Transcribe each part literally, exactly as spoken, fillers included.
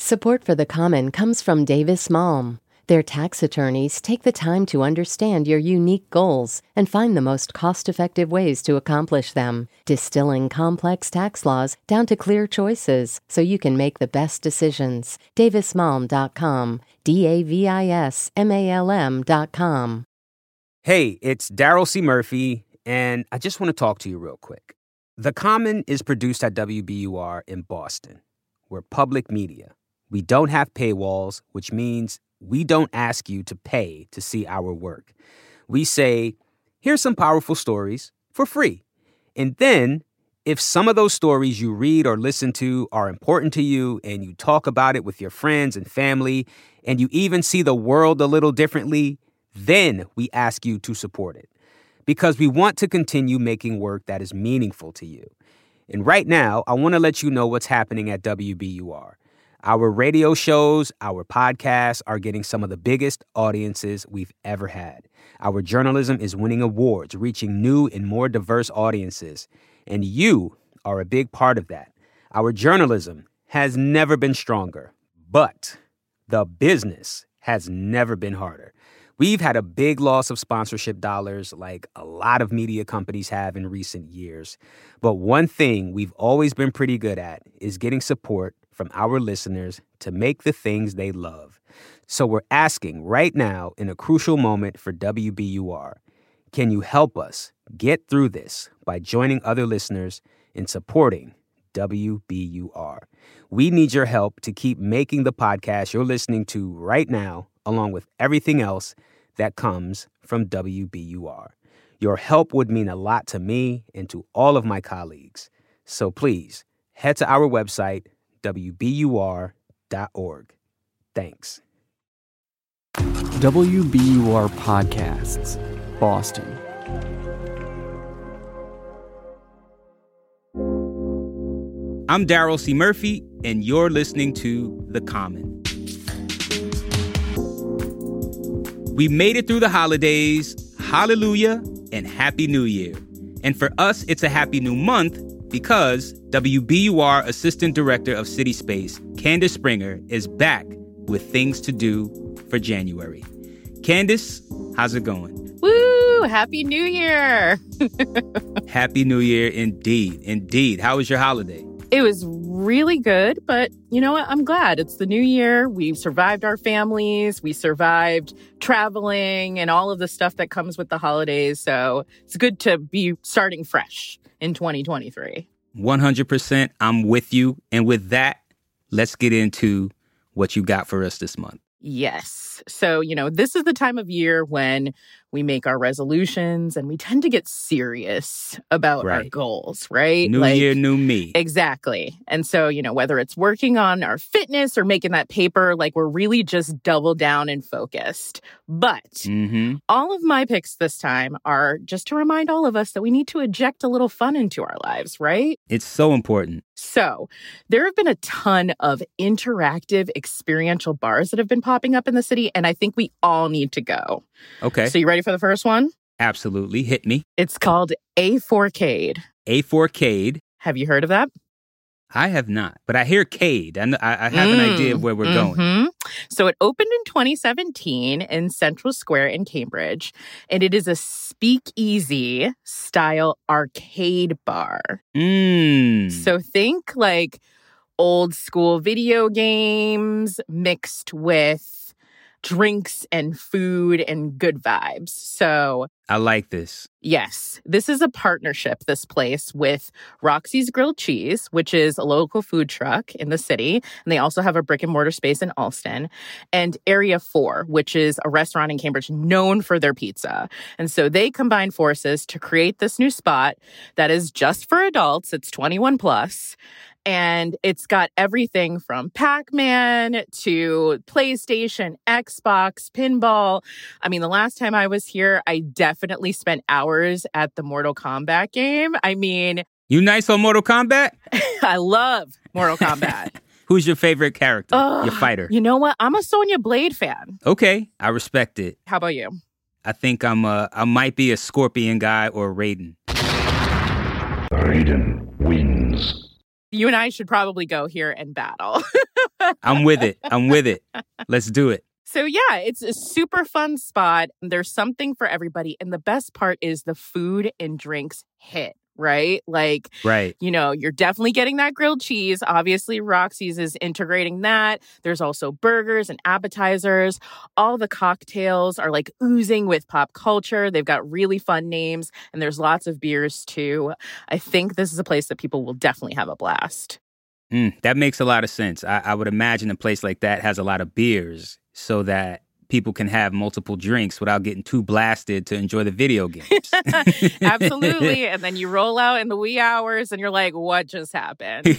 Support for The Common comes from Davis Malm. Their tax attorneys take the time to understand your unique goals and find the most cost-effective ways to accomplish them, distilling complex tax laws down to clear choices so you can make the best decisions. Davis Malm dot com. D A V I S M A L M dot com. Hey, it's Daryl C. Murphy, and I just want to talk to you real quick. The Common is produced at W B U R in Boston. We're public media. We don't have paywalls, which means we don't ask you to pay to see our work. We say, here's some powerful stories for free. And then, if some of those stories you read or listen to are important to you and you talk about it with your friends and family, and you even see the world a little differently, then we ask you to support it. Because we want to continue making work that is meaningful to you. And right now, I want to let you know what's happening at W B U R. Our radio shows, our podcasts are getting some of the biggest audiences we've ever had. Our journalism is winning awards, reaching new and more diverse audiences. And you are a big part of that. Our journalism has never been stronger, but the business has never been harder. We've had a big loss of sponsorship dollars like a lot of media companies have in recent years. But one thing we've always been pretty good at is getting support from our listeners to make the things they love. So we're asking right now, in a crucial moment for W B U R, can you help us get through this by joining other listeners in supporting W B U R? We need your help to keep making the podcast you're listening to right now, along with everything else that comes from W B U R. Your help would mean a lot to me and to all of my colleagues. So please, head to our website, W B U R dot org. Thanks. W B U R Podcasts, Boston. I'm Daryl C. Murphy, and you're listening to The Common. We made it through the holidays. Hallelujah and Happy New Year. And for us, it's a happy new month because W B U R Assistant Director of City Space, Candace Springer, is back with things to do for January. Candace, how's it going? Woo! Happy New Year! Happy New Year indeed. Indeed. How was your holiday? It was really good, but you know what? I'm glad. It's the new year. We've survived our families. We survived traveling and all of the stuff that comes with the holidays. So it's good to be starting fresh in twenty twenty-three. one hundred percent. I'm with you. And with that, let's get into what you got for us this month. Yes. So, you know, this is the time of year when we make our resolutions and we tend to get serious about right. our goals, right? New like, year, new me. Exactly. And so, you know, whether it's working on our fitness or making that paper, like we're really just double down and focused. But mm-hmm. all of my picks this time are just to remind all of us that we need to inject a little fun into our lives, right? It's so important. So there have been a ton of interactive experiential bars that have been popping up in the city, and I think we all need to go. Okay. So you ready for the first one? Absolutely. Hit me. It's called A four Cade. A four Cade. Have you heard of that? I have not, but I hear Cade. I, I have an mm, idea of where we're mm-hmm. going. So it opened in twenty seventeen in Central Square in Cambridge, and it is a speakeasy style arcade bar. Mm. So think like old school video games mixed with drinks and food and good vibes. So I like this. Yes, this is a partnership, this place, with Roxy's Grilled Cheese, which is a local food truck in the city. And they also have a brick and mortar space in Allston. And Area four, which is a restaurant in Cambridge known for their pizza. And so they combine forces to create this new spot that is just for adults. It's twenty-one plus. And it's got everything from Pac-Man to PlayStation, Xbox, pinball. I mean, the last time I was here, I definitely spent hours at the Mortal Kombat game. I mean... You nice on Mortal Kombat? I love Mortal Kombat. Who's your favorite character? Uh, your fighter? You know what? I'm a Sonya Blade fan. Okay, I respect it. How about you? I think I'm a, I might be a Scorpion guy or a Raiden. Raiden wins. You and I should probably go here and battle. I'm with it. I'm with it. Let's do it. So yeah, it's a super fun spot. There's something for everybody. And the best part is the food and drinks hit, right? Like, right. you know, you're definitely getting that grilled cheese. Obviously, Roxy's is integrating that. There's also burgers and appetizers. All the cocktails are like oozing with pop culture. They've got really fun names, and there's lots of beers too. I think this is a place that people will definitely have a blast. Mm, that makes a lot of sense. I, I would imagine a place like that has a lot of beers so that people can have multiple drinks without getting too blasted to enjoy the video games. Absolutely. And then you roll out in the wee hours and you're like, what just happened?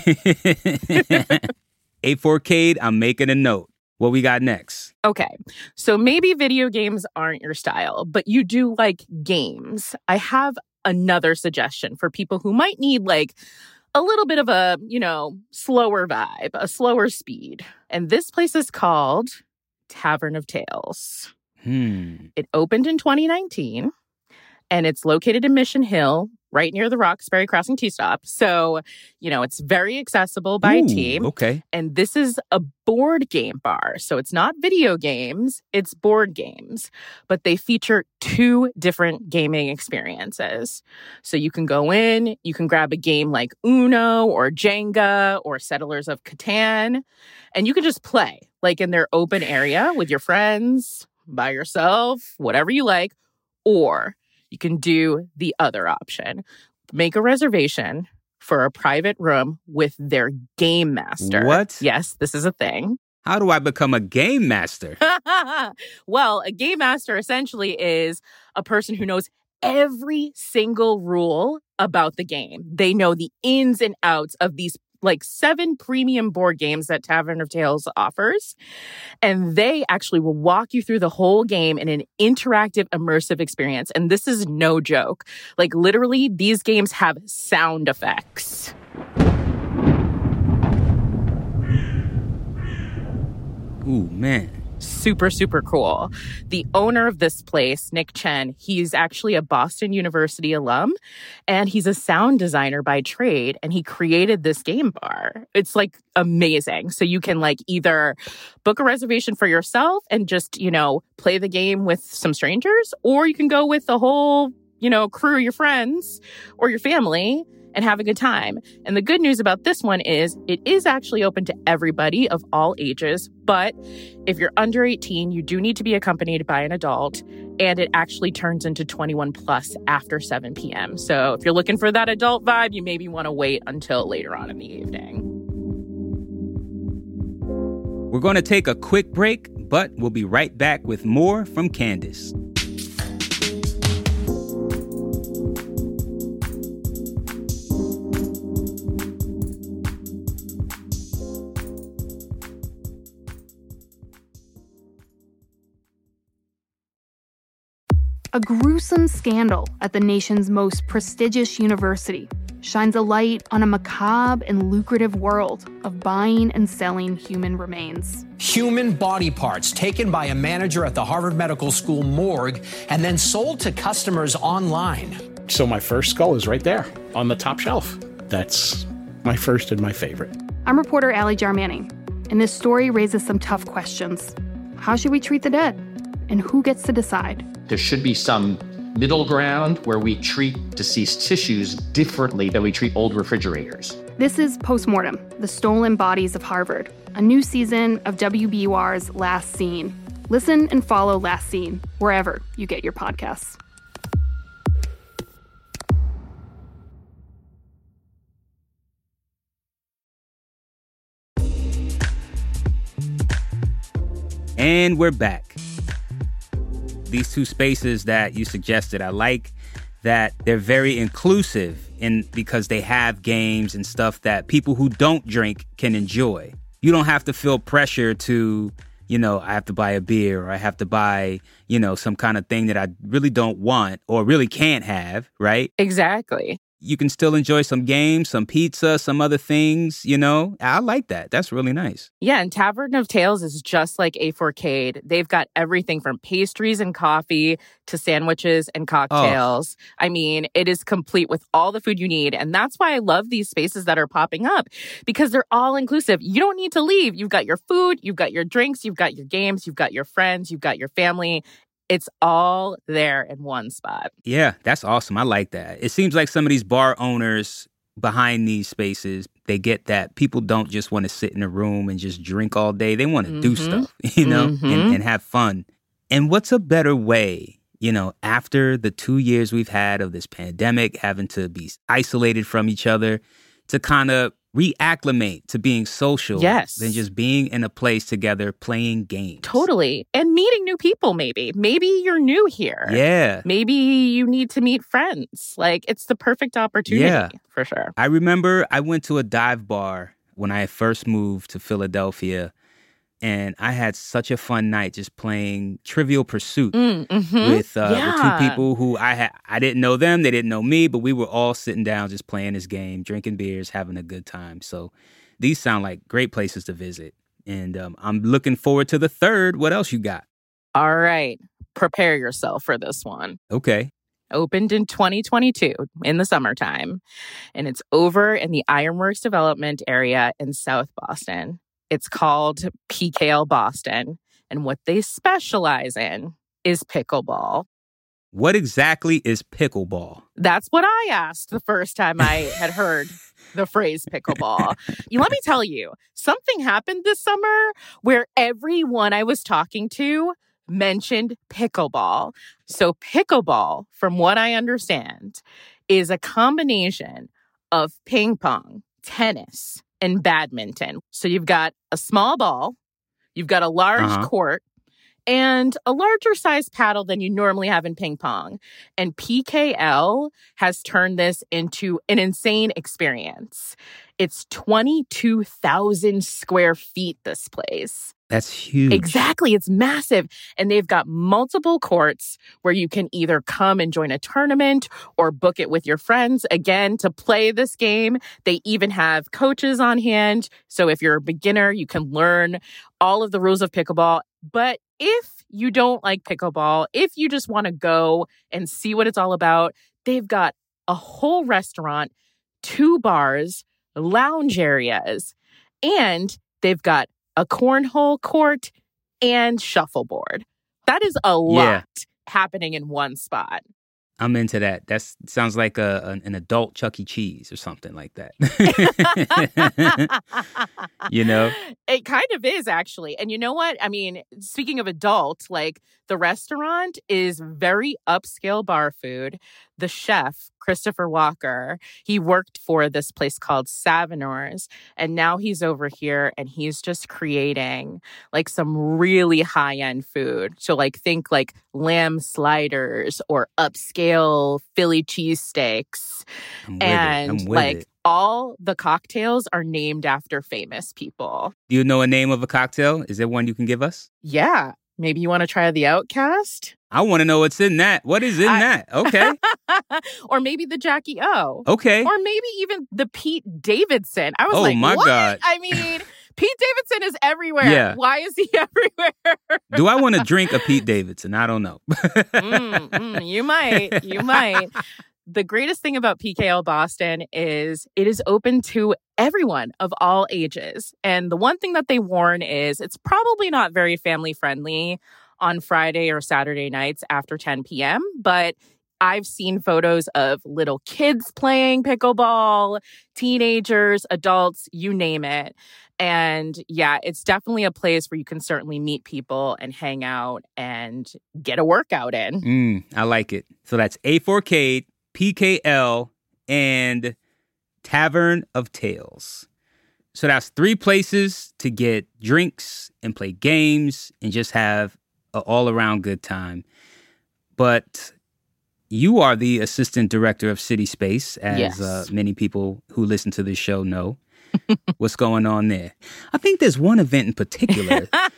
A four Cade, I'm making a note. What we got next? Okay. So maybe video games aren't your style, but you do like games. I have another suggestion for people who might need like a little bit of a, you know, slower vibe, a slower speed. And this place is called Tavern of Tales. Hmm. It opened in twenty nineteen, and it's located in Mission Hill, right near the Roxbury Crossing T-Stop. So, you know, it's very accessible by Ooh, team. Okay. And this is a board game bar. So it's not video games, it's board games. But they feature two different gaming experiences. So you can go in, you can grab a game like Uno or Jenga or Settlers of Catan, and you can just play, like in their open area with your friends, by yourself, whatever you like. Or you can do the other option. Make a reservation for a private room with their game master. What? Yes, this is a thing. How do I become a game master? Well, a game master essentially is a person who knows every single rule about the game. They know the ins and outs of these like seven premium board games that Tavern of Tales offers. And they actually will walk you through the whole game in an interactive, immersive experience. And this is no joke. Like literally, these games have sound effects. Ooh, man. Super, super cool. The owner of this place, Nick Chen, he's actually a Boston University alum, and he's a sound designer by trade, and he created this game bar. It's like amazing. So you can like either book a reservation for yourself and just, you know, play the game with some strangers, or you can go with the whole, you know, crew, your friends or your family, and have a good time. And the good news about this one is it is actually open to everybody of all ages. But if you're under eighteen, you do need to be accompanied by an adult. And it actually turns into twenty-one plus after seven p.m. So if you're looking for that adult vibe, you maybe want to wait until later on in the evening. We're going to take a quick break, but we'll be right back with more from Candace. A gruesome scandal at the nation's most prestigious university shines a light on a macabre and lucrative world of buying and selling human remains. Human body parts taken by a manager at the Harvard Medical School morgue and then sold to customers online. So my first skull is right there on the top shelf. That's my first and my favorite. I'm reporter Allie Jarmanning, and this story raises some tough questions. How should we treat the dead? And who gets to decide? There should be some middle ground where we treat deceased tissues differently than we treat old refrigerators. This is Postmortem, the Stolen Bodies of Harvard, a new season of W B U R's Last Scene. Listen and follow Last Scene wherever you get your podcasts. And we're back. These two spaces that you suggested, I like that they're very inclusive in because they have games and stuff that people who don't drink can enjoy. You don't have to feel pressure to, you know, I have to buy a beer or I have to buy, you know, some kind of thing that I really don't want or really can't have, right? Exactly. you can still enjoy some games, some pizza, some other things, you know? I like that. That's really nice. Yeah, and Tavern of Tales is just like A four Cade. They've got everything from pastries and coffee to sandwiches and cocktails. Oh. I mean, it is complete with all the food you need. And that's why I love these spaces that are popping up, because they're all inclusive. You don't need to leave. You've got your food, you've got your drinks, you've got your games, you've got your friends, you've got your family. It's all there in one spot. Yeah, that's awesome. I like that. It seems like some of these bar owners behind these spaces, they get that people don't just want to sit in a room and just drink all day. They want to mm-hmm. do stuff, you know, mm-hmm. and, and have fun. And what's a better way, you know, after the two years we've had of this pandemic, having to be isolated from each other, to kind of reacclimate to being social yes. than just being in a place together playing games. Totally. And meeting new people, maybe. Maybe you're new here. Yeah. Maybe you need to meet friends. Like, it's the perfect opportunity yeah. for sure. I remember I went to a dive bar when I first moved to Philadelphia, and I had such a fun night just playing Trivial Pursuit mm, mm-hmm. with, uh, yeah. with two people who I had. I didn't know them, they didn't know me, but we were all sitting down just playing this game, drinking beers, having a good time. So these sound like great places to visit. And um, I'm looking forward to the third. What else you got? All right. Prepare yourself for this one. Okay. Opened in twenty twenty-two in the summertime. And it's over in the Ironworks development area in South Boston. It's called P K L Boston, and what they specialize in is pickleball. What exactly is pickleball? That's what I asked the first time I had heard the phrase pickleball. You, let me tell you, something happened this summer where everyone I was talking to mentioned pickleball. So pickleball, from what I understand, is a combination of ping pong, tennis, and badminton. So you've got a small ball, you've got a large uh-huh. court, and a larger size paddle than you normally have in ping pong. And P K L has turned this into an insane experience. It's twenty-two thousand square feet, this place. That's huge. Exactly. It's massive. And they've got multiple courts where you can either come and join a tournament or book it with your friends, again, to play this game. They even have coaches on hand. So if you're a beginner, you can learn all of the rules of pickleball. But if you don't like pickleball, if you just want to go and see what it's all about, they've got a whole restaurant, two bars, lounge areas, and they've got a cornhole court and shuffleboard. That is a lot yeah. happening in one spot. I'm into that. That sounds like a, an, an adult Chuck E. Cheese or something like that. You know? It kind of is, actually. And you know what? I mean, speaking of adult, like, the restaurant is very upscale bar food. The chef, Christopher Walker, he worked for this place called Savinors, and now he's over here and he's just creating like some really high-end food. So like think like lamb sliders or upscale Philly cheesesteaks. And like it. All the cocktails are named after famous people. Do you know a name of a cocktail? Is there one you can give us? Yeah. Maybe you want to try the Outcast? I want to know what's in that. What is in I... that? Okay. Or maybe the Jackie O. Okay. Or maybe even the Pete Davidson. I was oh, like, my what? God. I mean, Pete Davidson is everywhere. Yeah. Why is he everywhere? Do I want to drink a Pete Davidson? I don't know. mm, mm, you might. You might. The greatest thing about P K L Boston is it is open to everyone of all ages. And the one thing that they warn is it's probably not very family friendly on Friday or Saturday nights after ten p.m., but I've seen photos of little kids playing pickleball, teenagers, adults, you name it. And yeah, it's definitely a place where you can certainly meet people and hang out and get a workout in. Mm, I like it. So that's A four Cade, P K L, and Tavern of Tales. So that's three places to get drinks and play games and just have an all-around good time. But you are the assistant director of City Space, as yes. uh, many people who listen to this show know. What's going on there? I think there's one event in particular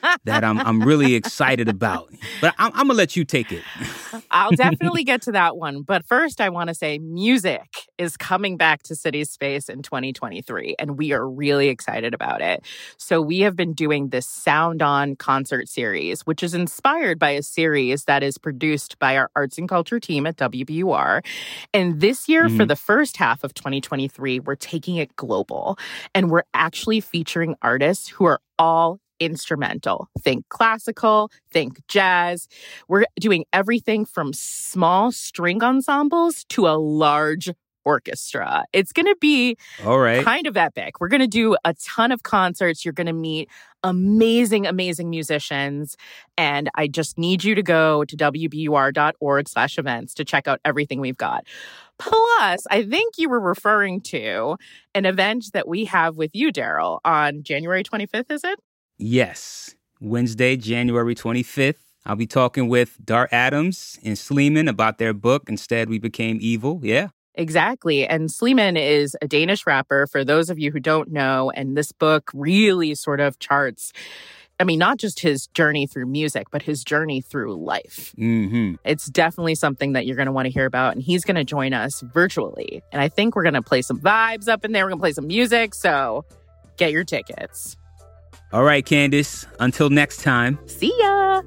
that I'm I'm really excited about. But I'm, I'm going to let you take it. I'll definitely get to that one. But first, I want to say music is coming back to City Space in twenty twenty-three, and we are really excited about it. So we have been doing this Sound On concert series, which is inspired by a series that is produced by our arts and culture team at W B U R. And this year, mm-hmm. for the first half of twenty twenty-three, we're taking it global. And we're actually featuring artists who are all instrumental. Think classical, think jazz. We're doing everything from small string ensembles to a large orchestra. It's going to be all right. kind of epic. We're going to do a ton of concerts. You're going to meet amazing, amazing musicians. And I just need you to go to W B U R dot org slash events to check out everything we've got. Plus, I think you were referring to an event that we have with you, Daryl, on January twenty-fifth, is it? Yes. Wednesday, January twenty-fifth. I'll be talking with Dart Adams and Sleeman about their book, Instead We Became Evil. Yeah. Exactly. And Sleeman is a Danish rapper, for those of you who don't know. And this book really sort of charts, I mean, not just his journey through music, but his journey through life. Mm-hmm. It's definitely something that you're going to want to hear about. And he's going to join us virtually. And I think we're going to play some vibes up in there. We're going to play some music. So get your tickets. All right, Candace. Until next time. See ya.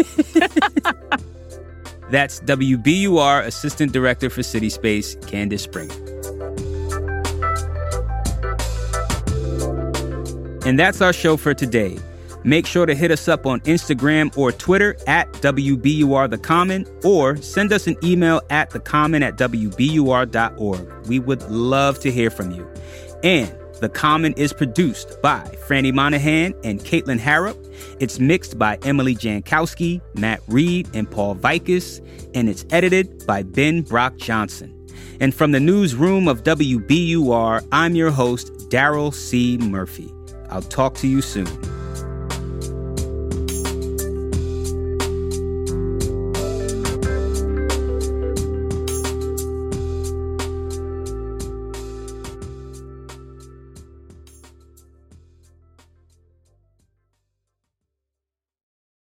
That's W B U R Assistant Director for City Space, Candace Springer. And that's our show for today. Make sure to hit us up on Instagram or Twitter at W B U R The Common, or send us an email at thecommon at W B U R dot org. We would love to hear from you. And The Common is produced by Franny Monahan and Caitlin Harrop. It's mixed by Emily Jankowski, Matt Reed, and Paul Vikas, and it's edited by Ben Brock Johnson. And from the newsroom of W B U R, I'm your host, Daryl C. Murphy. I'll talk to you soon.